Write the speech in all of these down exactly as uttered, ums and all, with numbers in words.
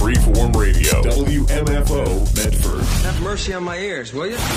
Freeform Radio, W M F O, Medford. Have mercy on my ears, will you?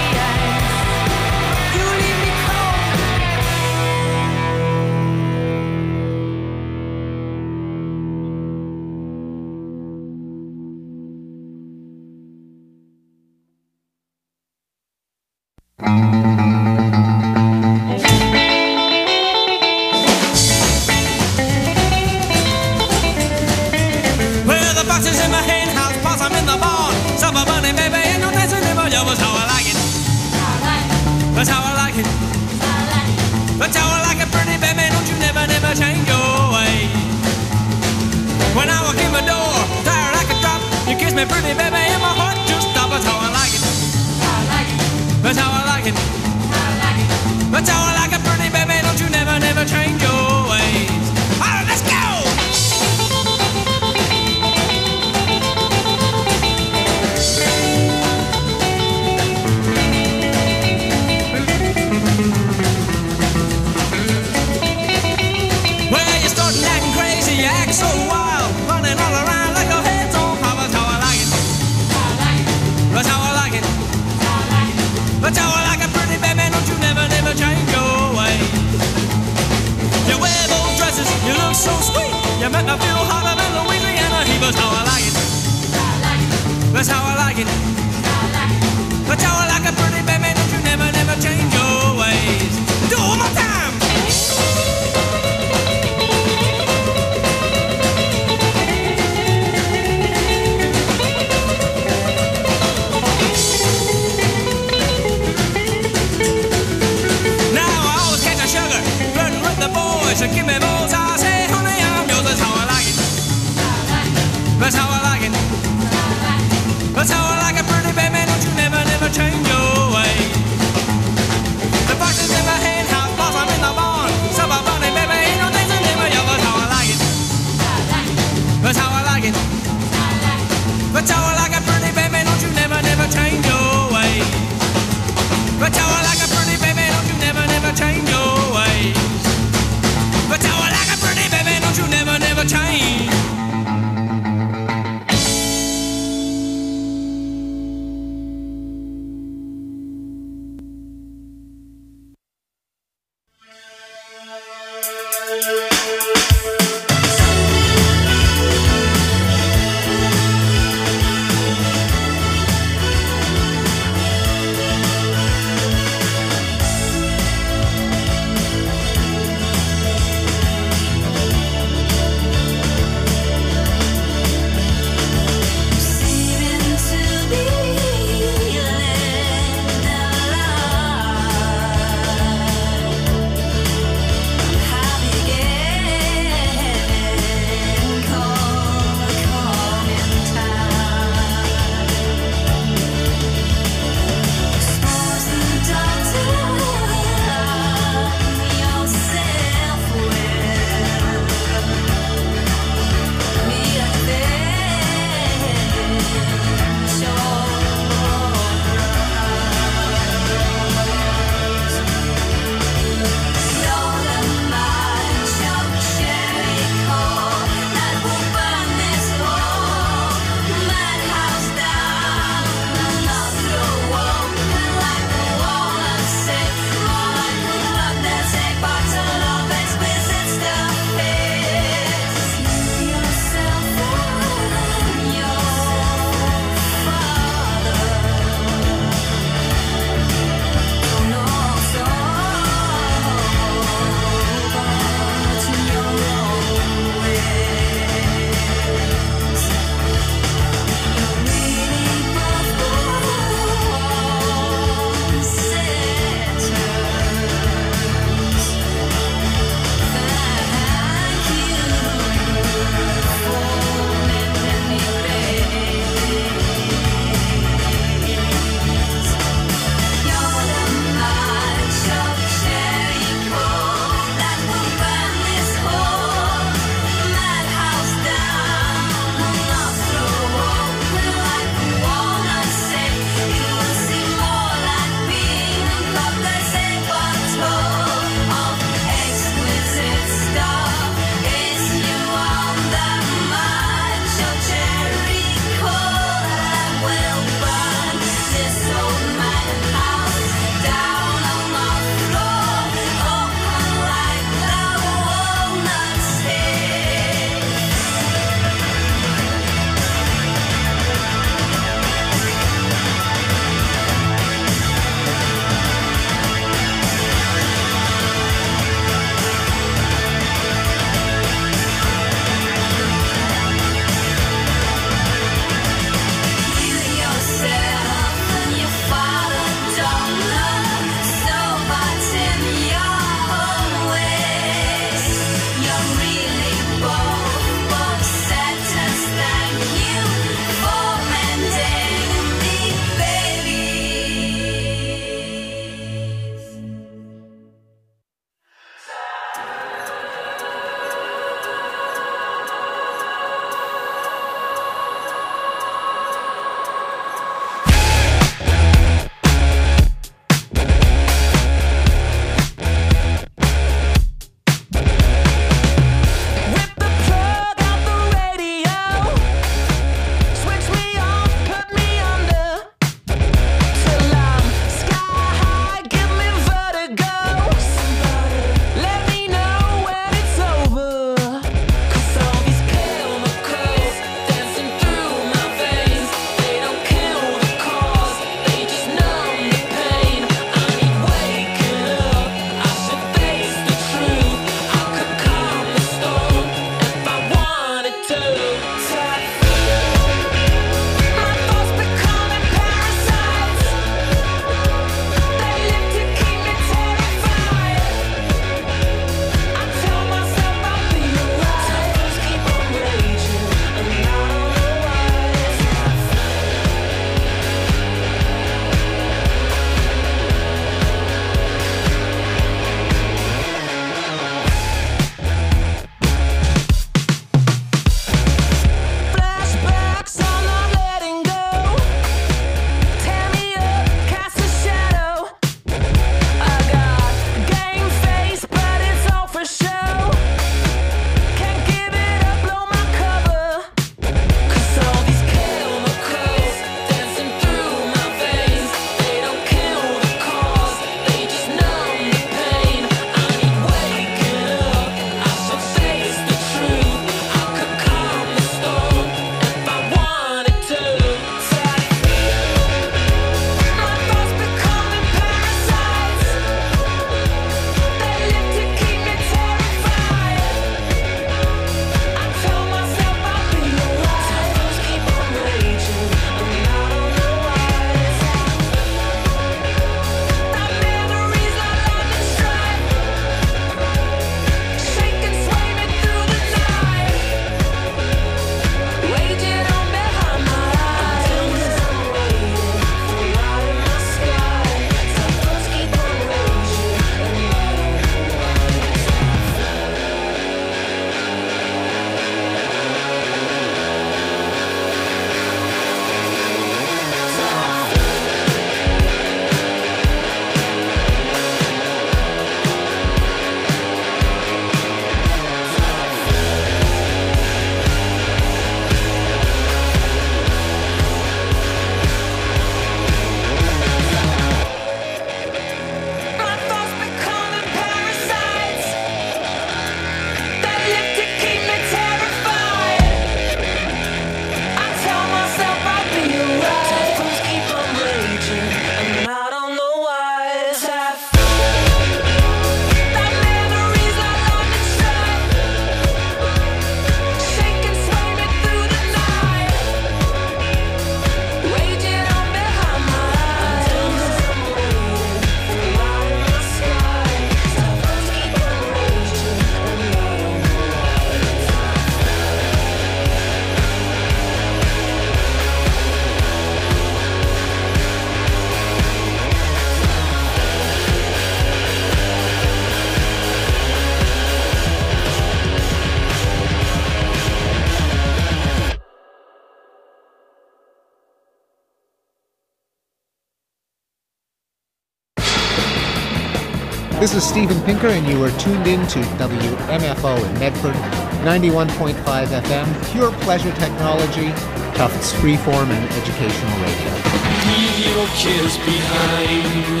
This is Steven Pinker, and you are tuned in to W M F O in Medford, ninety-one point five F M, pure pleasure technology, Tufts freeform and educational radio. Leave your cares behind.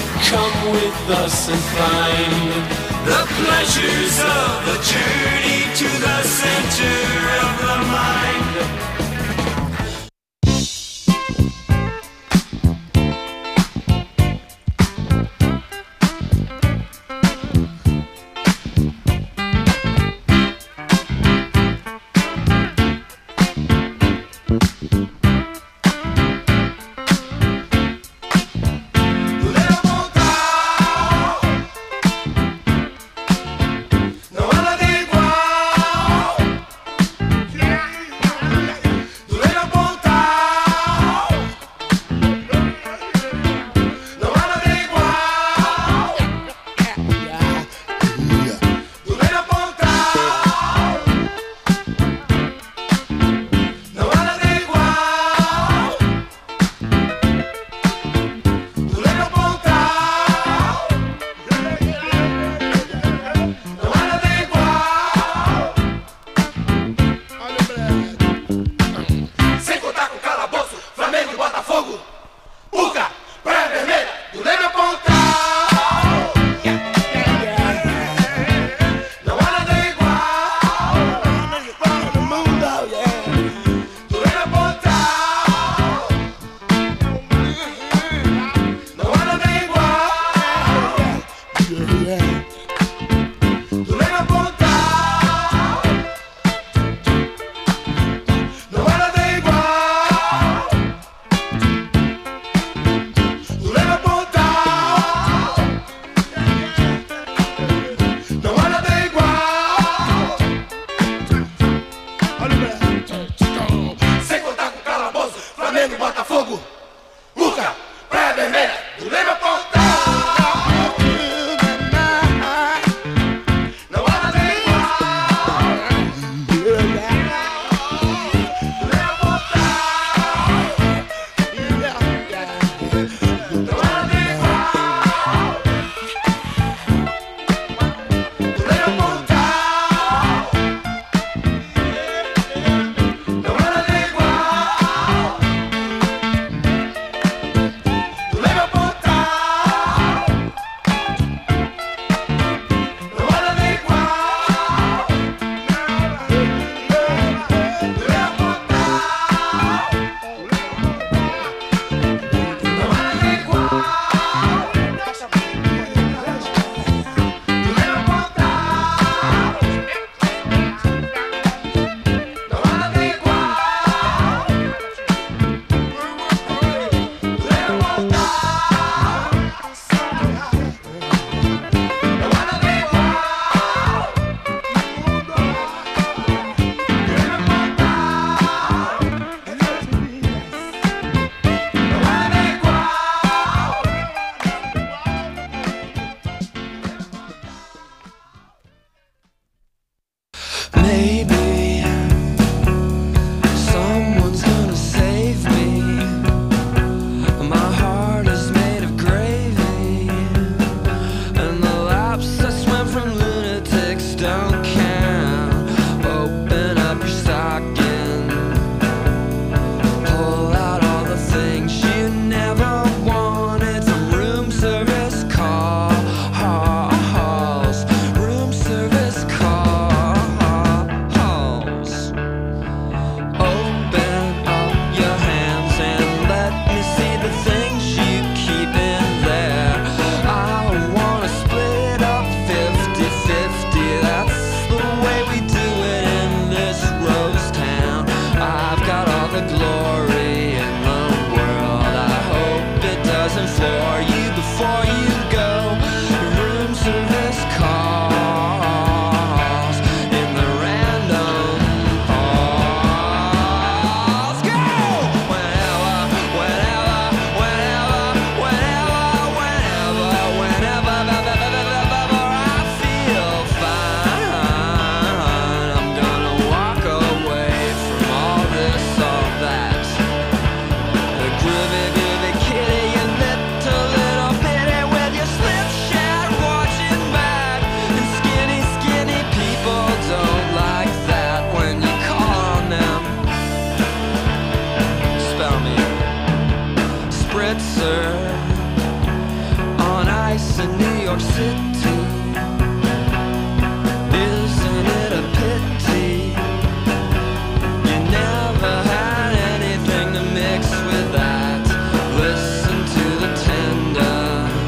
Come with us and find the pleasures of the journey to the center of the mind. Groovy, groovy kitty, you little, little bitty with on ice in New York City. Isn't it a pity you never had anything to mix with that? Listen to the tender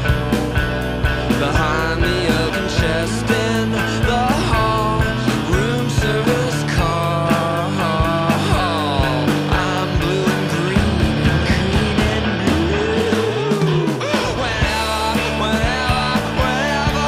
behind the oaken chest in the hall, room service call. I'm blue and green and green and blue. Whenever, whenever, whenever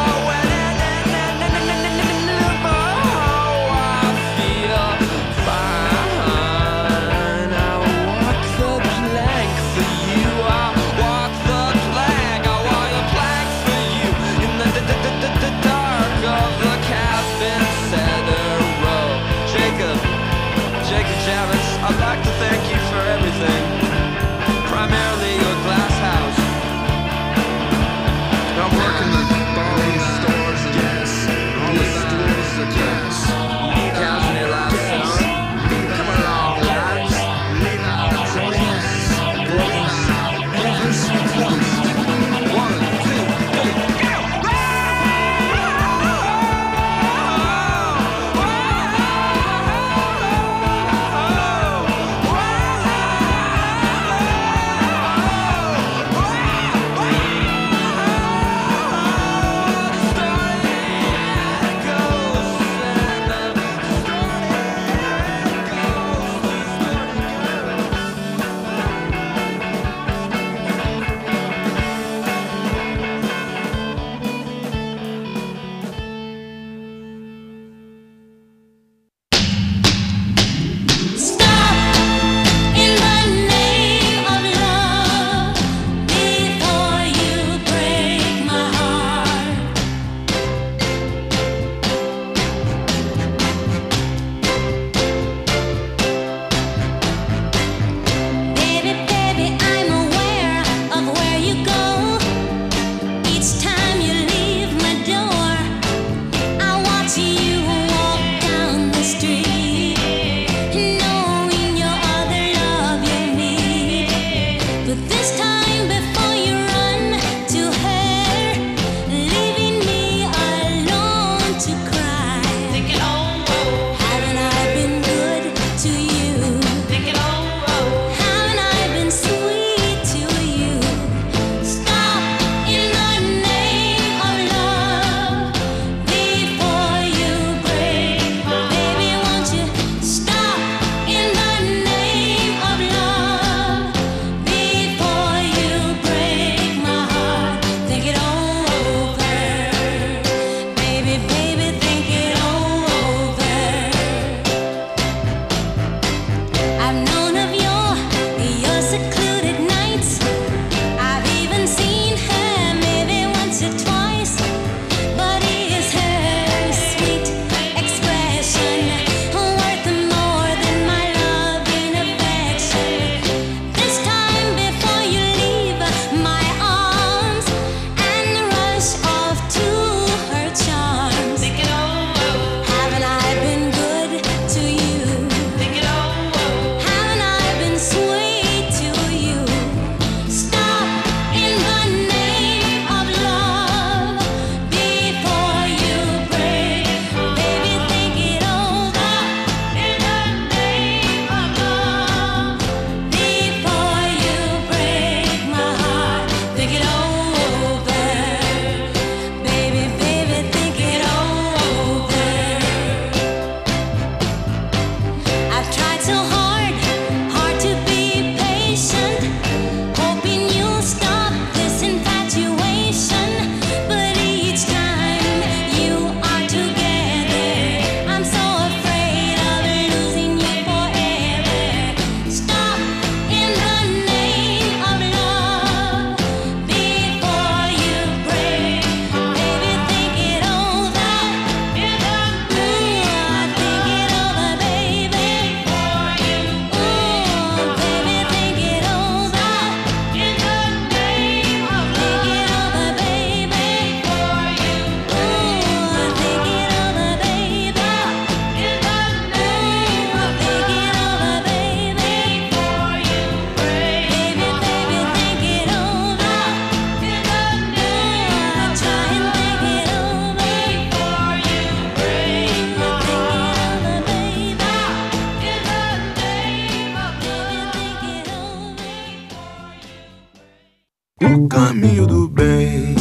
caminho do bem,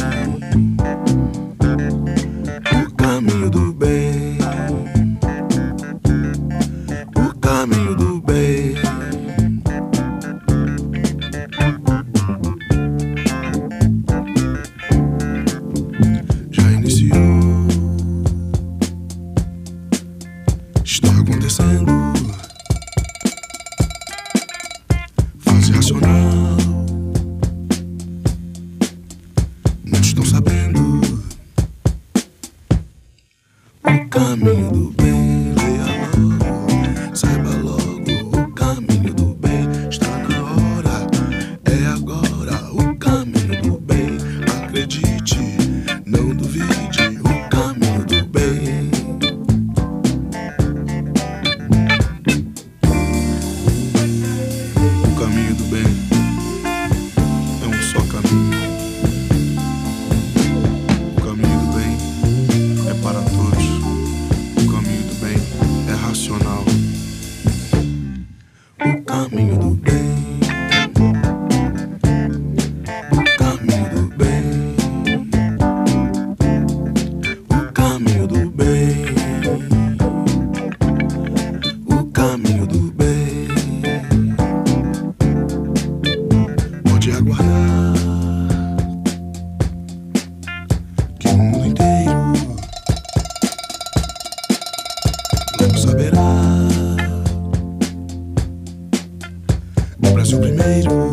o caminho do bem, o caminho do bem. Já iniciou, está acontecendo. Fase racional, não estão sabendo o caminho do bem. Leia logo, saiba logo o caminho do bem. Está na hora, é agora o caminho do bem. Acredite, não duvide, o caminho do bem. O caminho do bem é um só caminho. O caminho do bem é para todos. O caminho do bem é racional. O caminho do bem, o caminho do bem, o caminho do bem, o caminho do bem. Pode aguardar que o mundo inteiro logo saberá. O Brasil primeiro,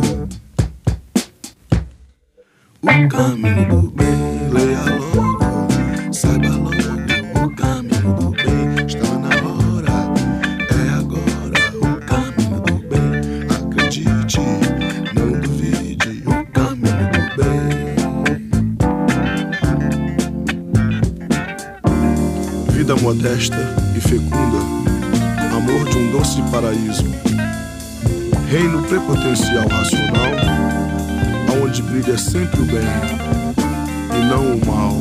o caminho do bem. Leia logo, saiba logo o caminho do bem. Está na hora, é agora o caminho do bem. Acredite, não duvide, o caminho do bem. Vida modesta e fecunda, amor de um doce paraíso. Reino prepotencial racional, aonde brilha sempre o bem e não o mal.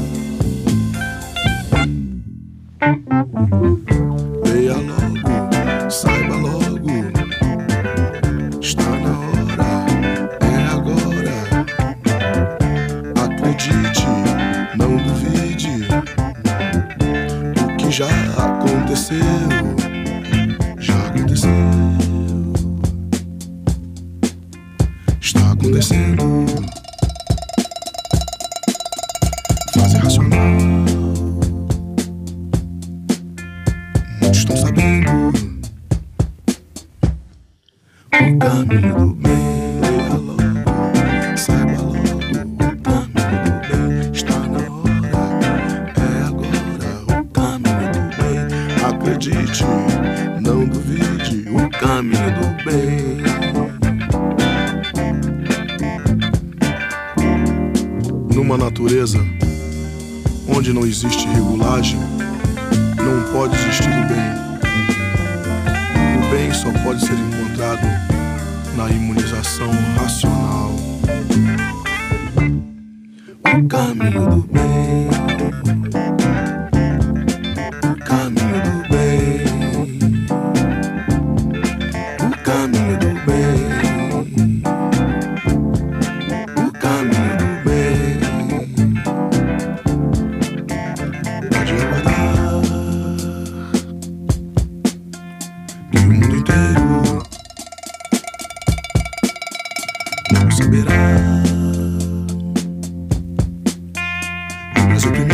Leia logo, saiba logo, está na hora, é agora. Acredite, não duvide, o que já aconteceu, já aconteceu. Está acontecendo. Fase racional, muitos estão sabendo o caminho do bem. Leia logo, saiba logo o caminho do bem. Está na hora, é agora o caminho do bem. Acredite, não duvide, o caminho do bem. Numa natureza onde não existe regulagem, não pode existir o bem. O bem só pode ser encontrado na imunização racional. O caminho do bem, o caminho do bem, o caminho do bem, o caminho do bem. Pode aguardar que o mundo inteiro não saberá. O Brasil primeiro.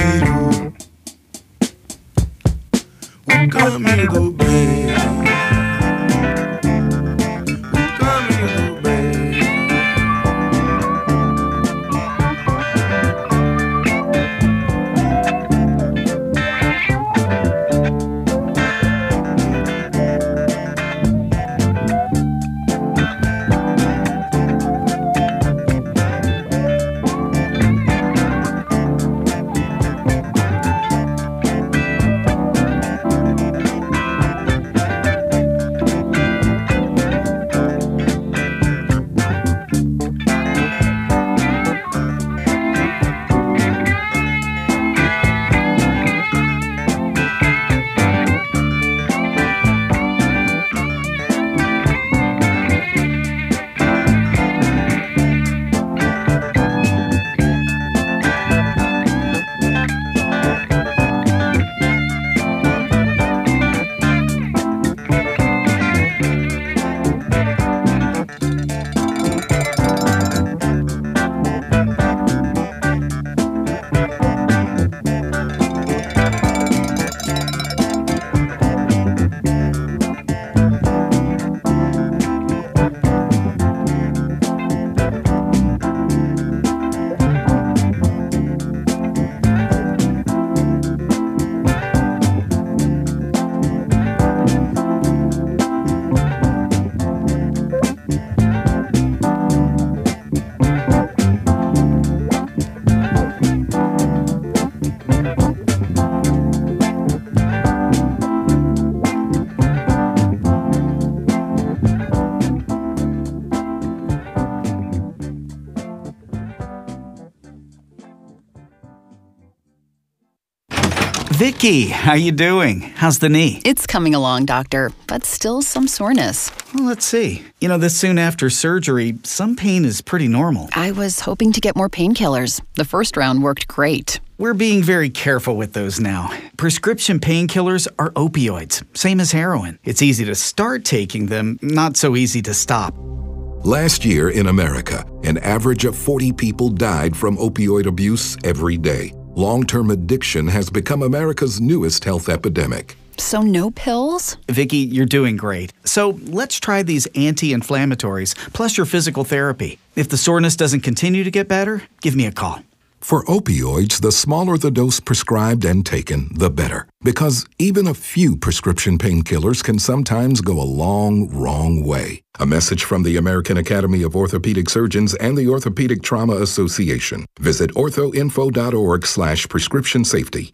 Vicky, how you doing? How's the knee? It's coming along, doctor, but still some soreness. Well, let's see. You know, this soon after surgery, some pain is pretty normal. I was hoping to get more painkillers. The first round worked great. We're being very careful with those now. Prescription painkillers are opioids, same as heroin. It's easy to start taking them, not so easy to stop. Last year in America, an average of forty people died from opioid abuse every day. Long-term addiction has become America's newest health epidemic. So no pills? Vicky, you're doing great. So let's try these anti-inflammatories, plus your physical therapy. If the soreness doesn't continue to get better, give me a call. For opioids, the smaller the dose prescribed and taken, the better. Because even a few prescription painkillers can sometimes go a long, wrong way. A message from the American Academy of Orthopedic Surgeons and the Orthopedic Trauma Association. Visit orthoinfo.org slash prescription safety.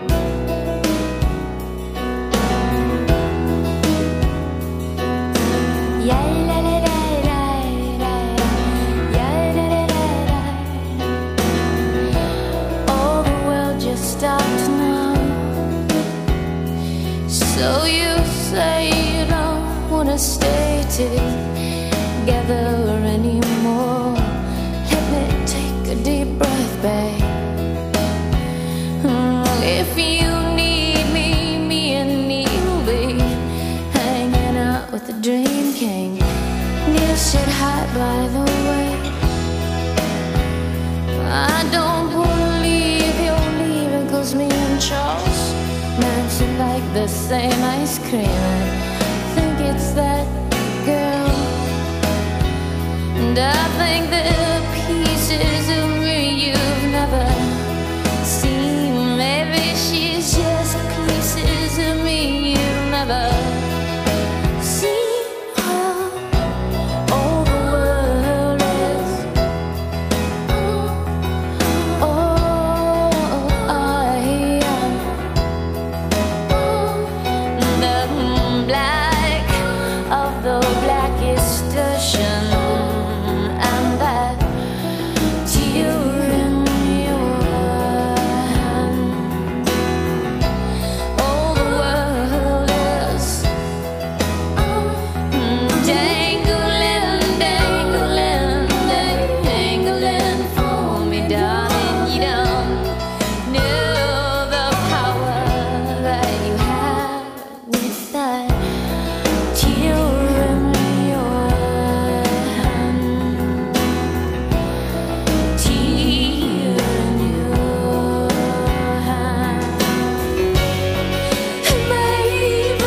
So you say you don't want to stay together anymore. Let me take a deep breath, babe. If you need me, me and Neil be hanging out with the Dream King. Neil said hi, by the way. I don't want to leave, you're leaving, cause me and Charles dancing like the same ice cream. I think it's that girl, and I think there are pieces of me you've never seen. Maybe she's just pieces of me you've never seen. All the world is oh, I am the black of the blackest ocean, and that tear in your hand. All the world is dangling, dangling, dangling for me, darling. You don't know the power that you have with that tear in your hand. Tear in your hand. Maybe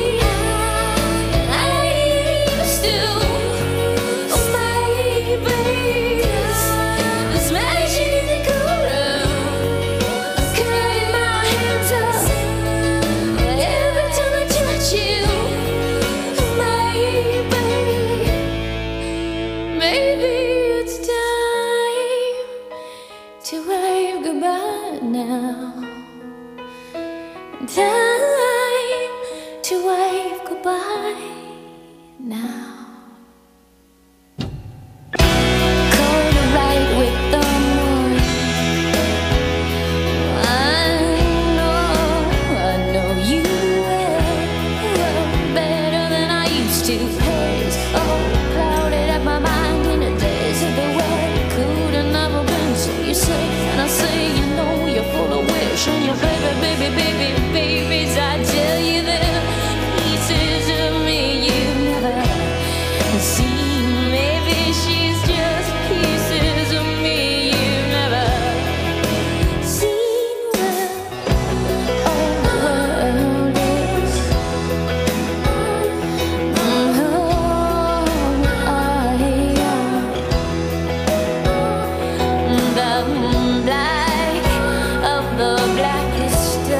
I used to. Oh, maybe this magic in the corner. I'm cutting my hands up every time I touch you. Maybe, maybe it's time to wave goodbye now. Time to wave goodbye now. Cold to ride with the moon. I know, I know you well, better than I used to. Haze, oh, clouded up my mind in the days of the way could have never been. So you say, and I say, you know you're full of wish, and your baby, baby, baby, babies. I tell you there are pieces of me you've never seen. Maybe she's just pieces of me you've never seen. Well, all the world is oh, I am the black of the blackest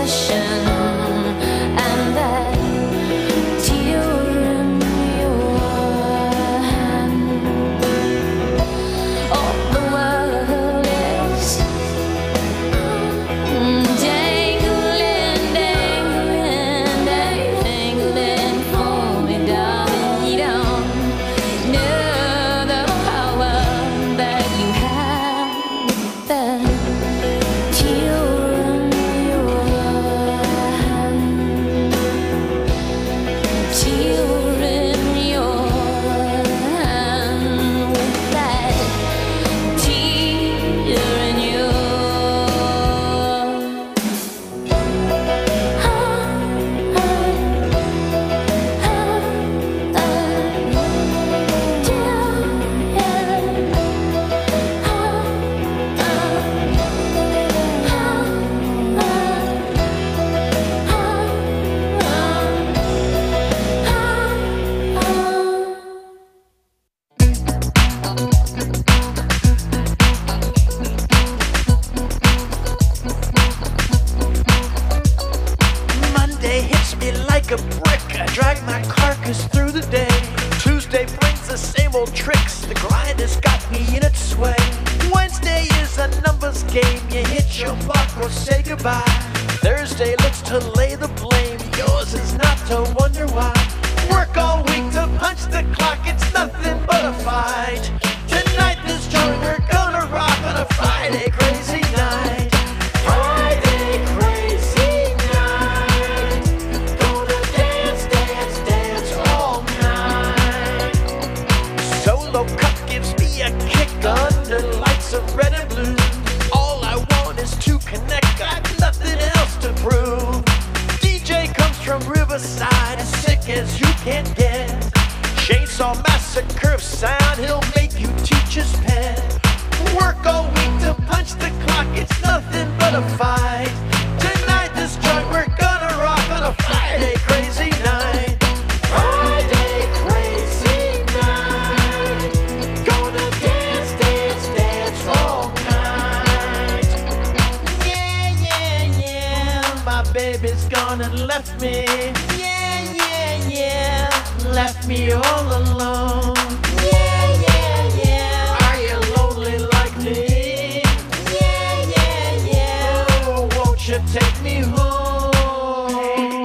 game, you hit your mark or say goodbye. Thursday looks to lay the blame, yours is not to wonder why. Work all week to punch the clock, it's nothing but a fight. Tonight this joint we're gonna rock on a Friday crazy night. Friday crazy night. Gonna dance, dance, dance all night. Solo cup gives me a kick under lights of red and blue. All I want is to connect, got nothing else to prove. D J comes from Riverside, as sick as you can get. Chainsaw Massacre sound, he'll make you teach his pen. Work all week to punch the clock, it's nothing but a fight. Tonight this joint we're gonna rock on a Friday crazy night. Friday crazy night. Gonna dance, dance, dance all night. Yeah, yeah, yeah, my baby's gone and left me. Yeah, yeah, yeah, left me all alone. Yeah, yeah, yeah, are you lonely like me? Yeah, yeah, yeah, oh, won't you take me home?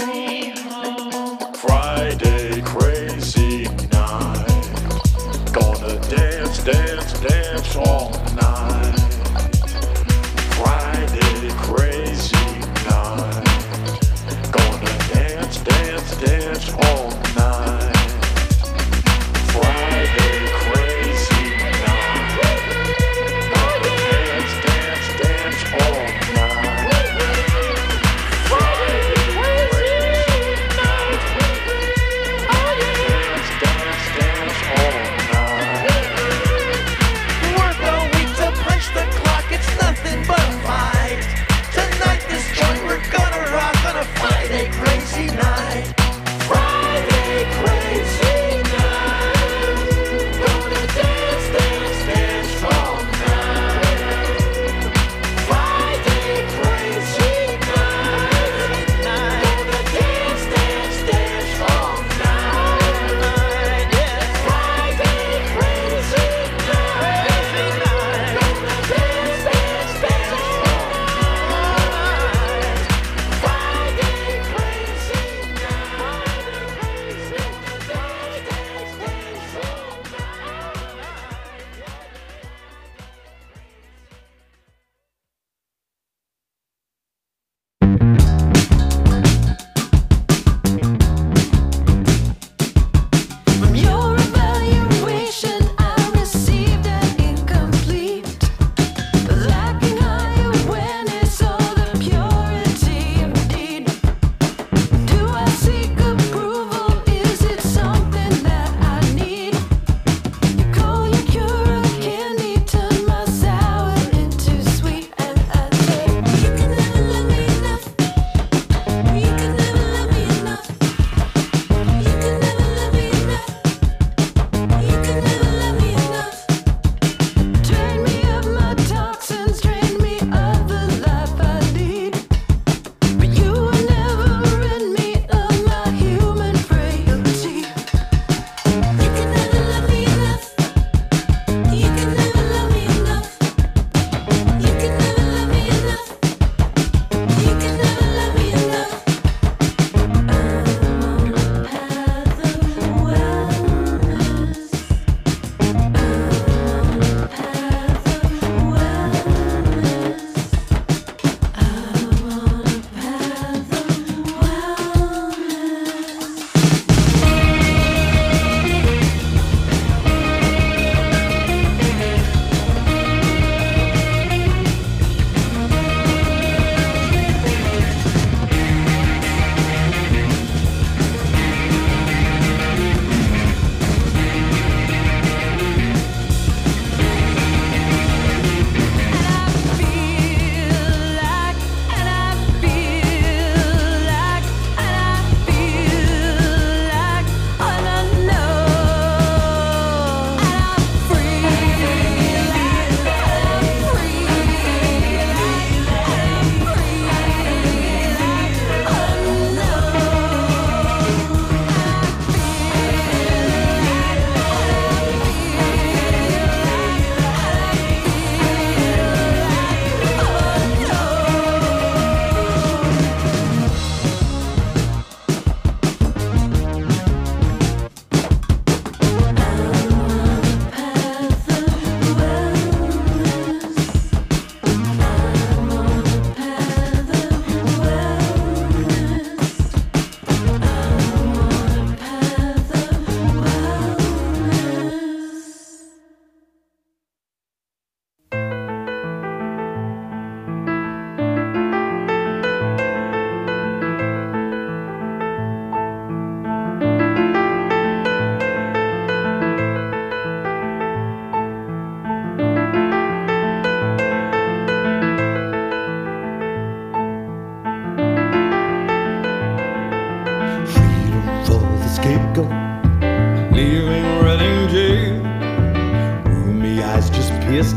Friday crazy night. Gonna dance, dance, dance all night. Friday crazy night. Gonna dance, dance, dance all night. Friday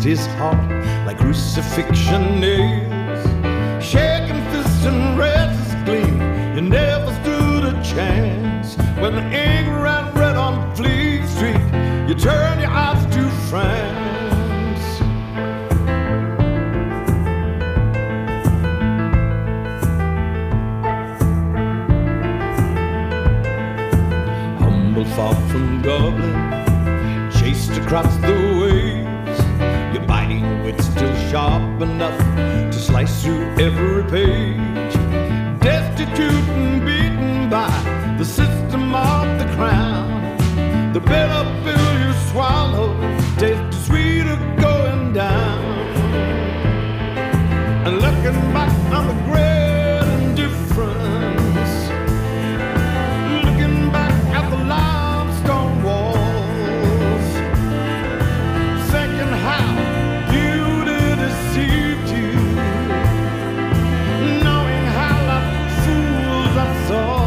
his heart like crucifixion nails. Shaking fists and red his gleam, you never stood a chance. When the ink ran red on Fleet Street, you turn your eyes to France. Humble far from Dublin, chased across the waves, your biting wit still sharp enough to slice through every page. Destitute and beaten by the system of the crown, the bitter pill you swallow tastes sweeter going down. And looking back on the great indifference, looking back at the limestone walls, thinking how beauty deceived you, knowing how like fools I saw.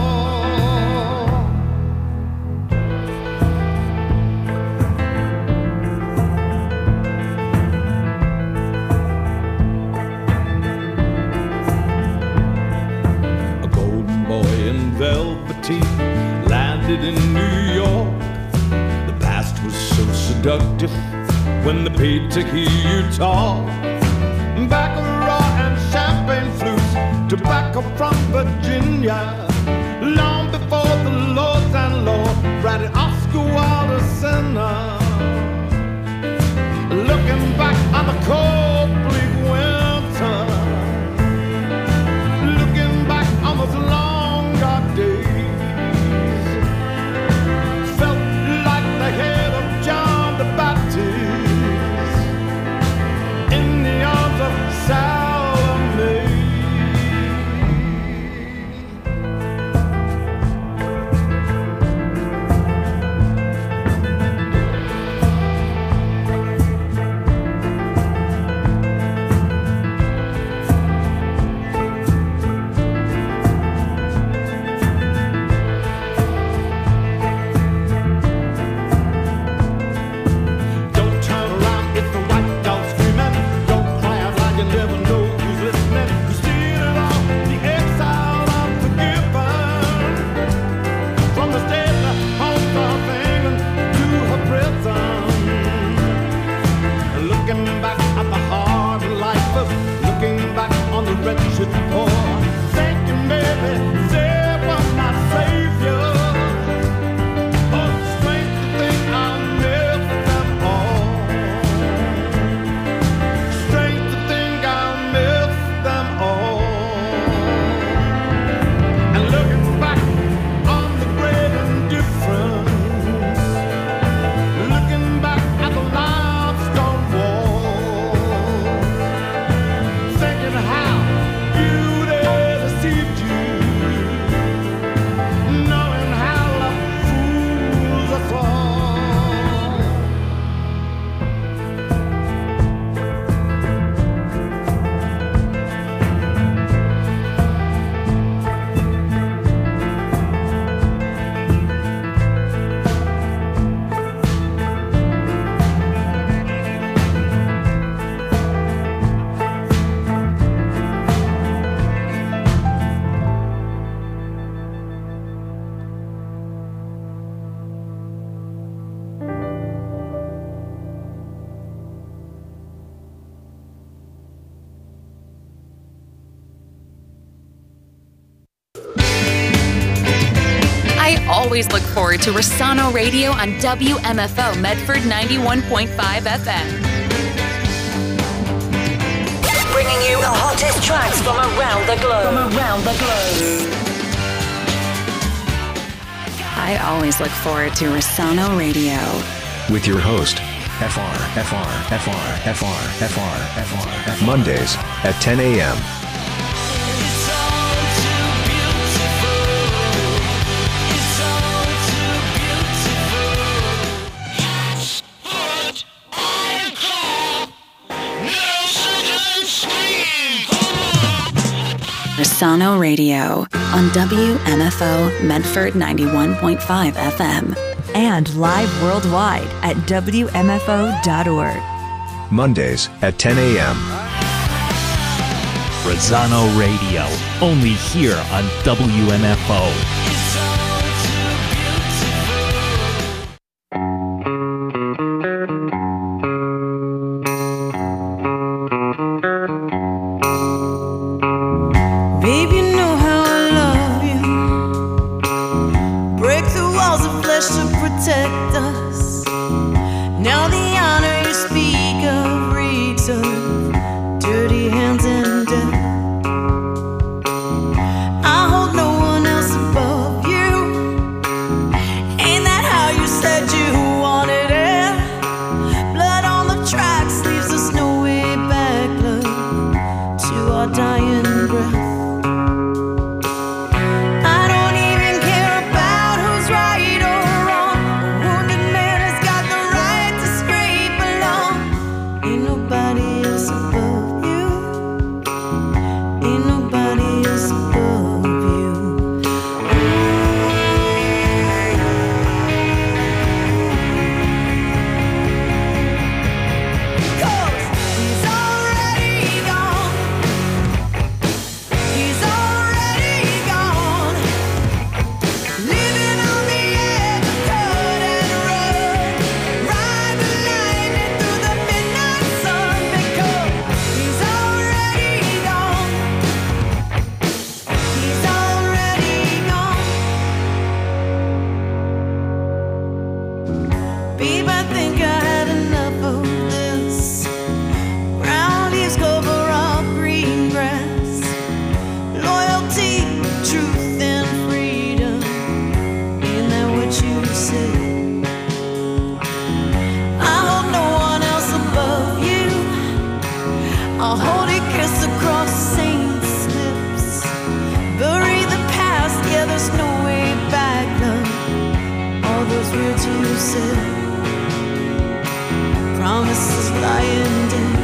A golden boy in velveteen landed in New York. The past was so seductive when they paid to hear you talk. Baccarat and champagne flutes, tobacco from Virginia. Long before the lords and lords ratted Oscar Wilde sinner. Looking back on the cold bleak winter, looking back on those long dark days, felt like the head of John the Baptist in the arms of Salome. Don't turn around if the white dog's screaming. Don't cry out loud, you never know who's listening. You steal it all, the exile unforgiven. From the state home of England to her prison. Looking back at the hard life of, looking back on the wretched poor. Thinking maybe they were my savior. Oh, strange to think I missed them all. Strange to think I missed them all. And looking back on the great indifference, looking back at the limestone walls, thinking how beauty deceived you, knowing how the fools are fall. I always look forward to Rossano Radio on W M F O Medford ninety-one point five F M. Bringing you the hottest tracks from around the globe. From around the globe. I always look forward to Rossano Radio. With your host, F R, F R, F R, F R, F R, F R, F R. Mondays at ten a.m. Rossano Radio on W M F O Medford ninety-one point five F M. And live worldwide at W M F O dot org. Mondays at ten a.m. Rosano Radio, only here on W M F O. Baby, you know how I love you. Break the walls of flesh to protect us. Now the honor you speak of reeks of dirty hands and death. I hold no one else above you. Ain't that how you said you wanted it? Blood on the tracks leaves us no way back, love, to our dying breath. I'll hold a kiss across saints' lips. Bury the past, yeah, there's no way back, love. All those words you said, promises lying dead.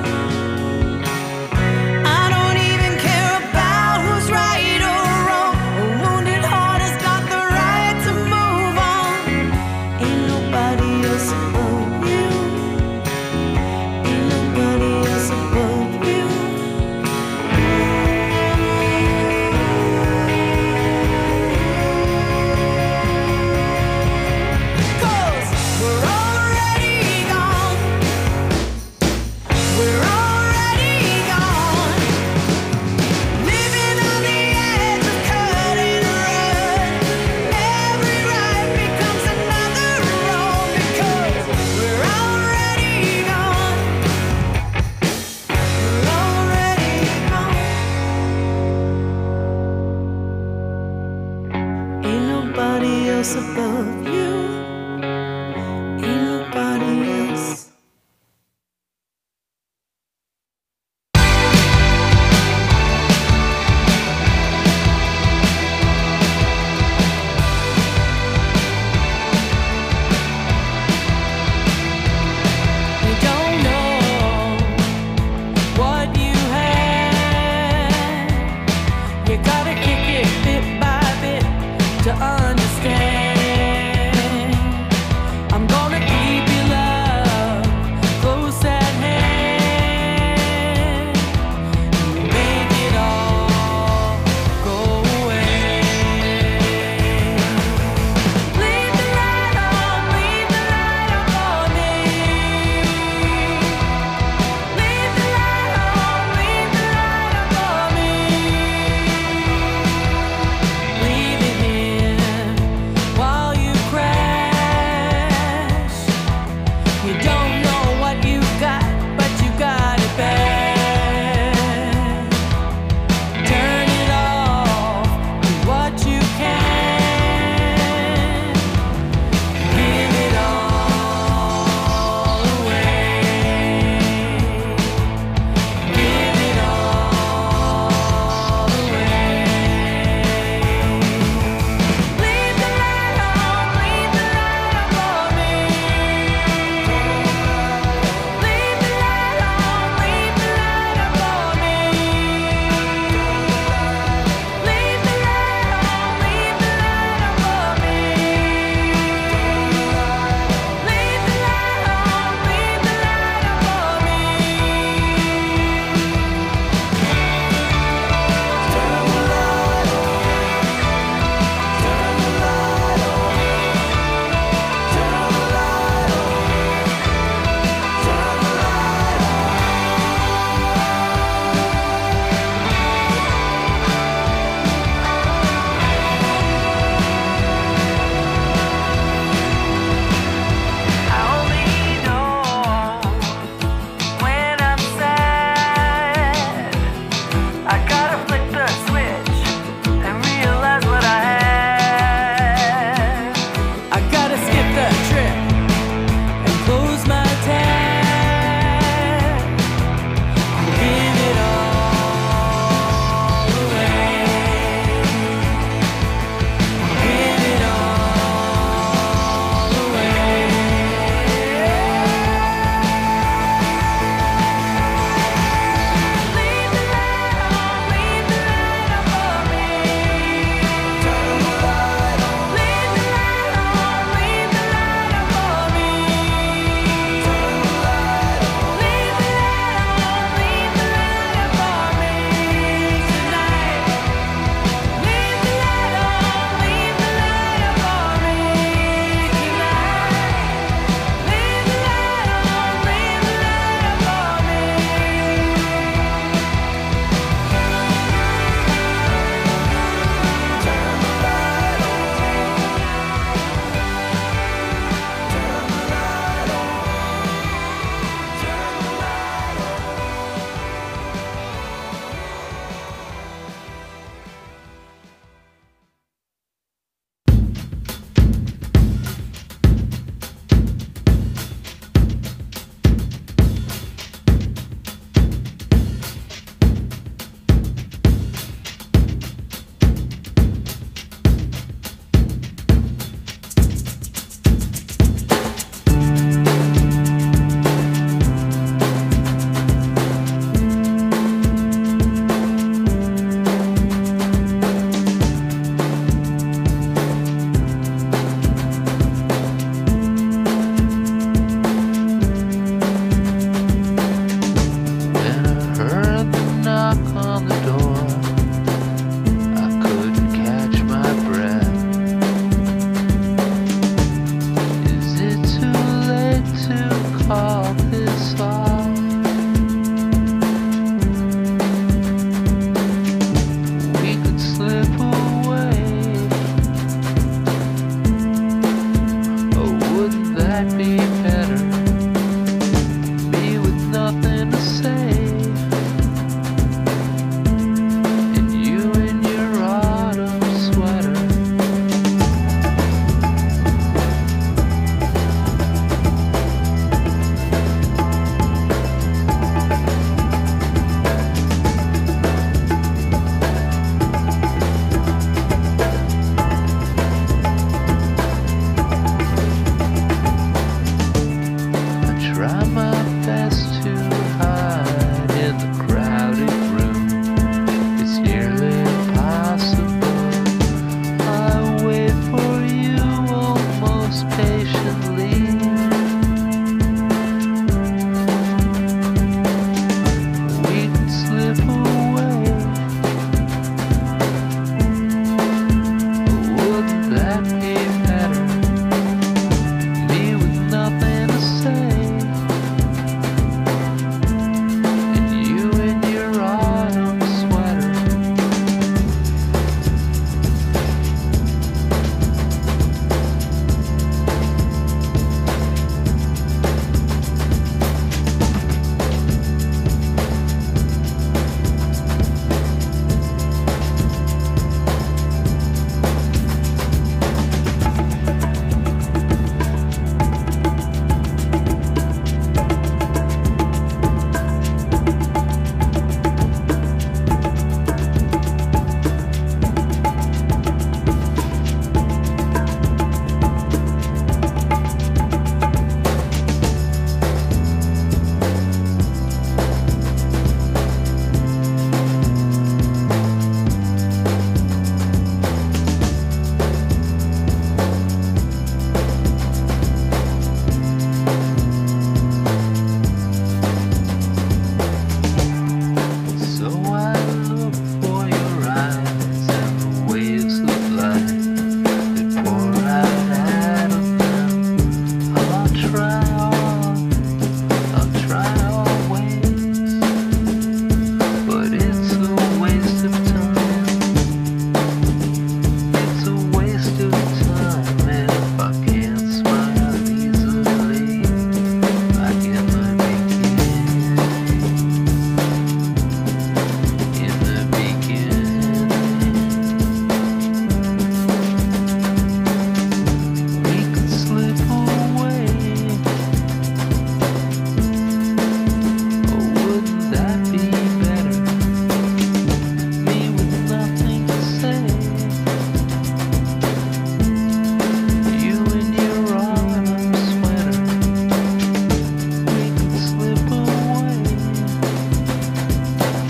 I don't even care about who's right or wrong. A wounded heart has got the right to move on. Ain't nobody else above you. Ain't nobody else above you. Cause we're already gone. We're already gone. Living on the edge of cut and run. Every right becomes another wrong. Because we're already gone. We're already gone. Ain't nobody else above you.